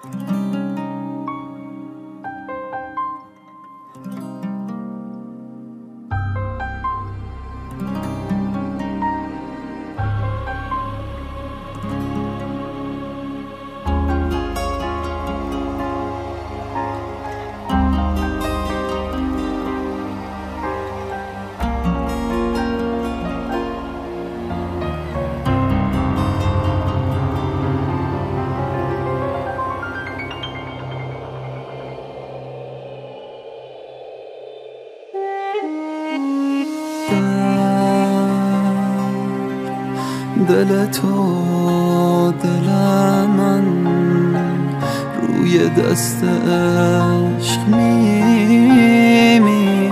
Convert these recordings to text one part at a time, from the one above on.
دل تو دل من روی دست عشق میمیرم.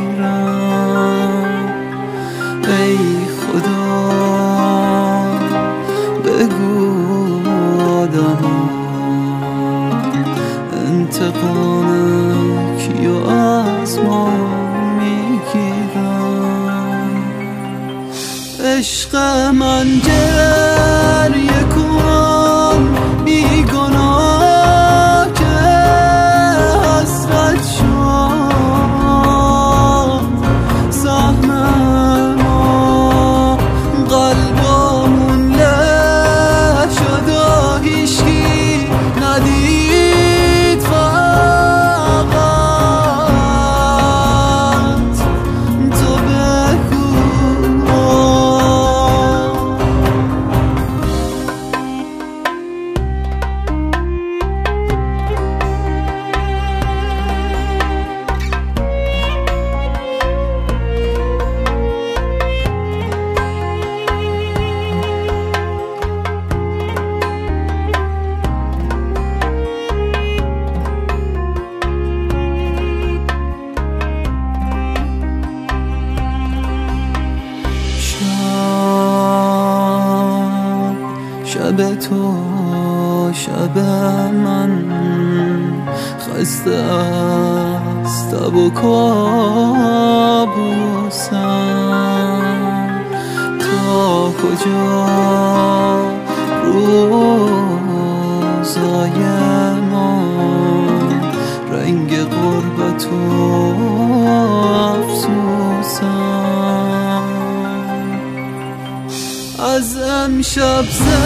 ای خدا بگو آدم انتقام کیو از ما میگیرم. عشق من گریه کن بی گناه که حسرت شد سهم ما، قلبمون له شد و هیچکی ندید فقط تو بگو. شب تو شب من خسته از تب و کابوسم. تا کجا روزای ما رنگ غربت و افسوسم. از امشب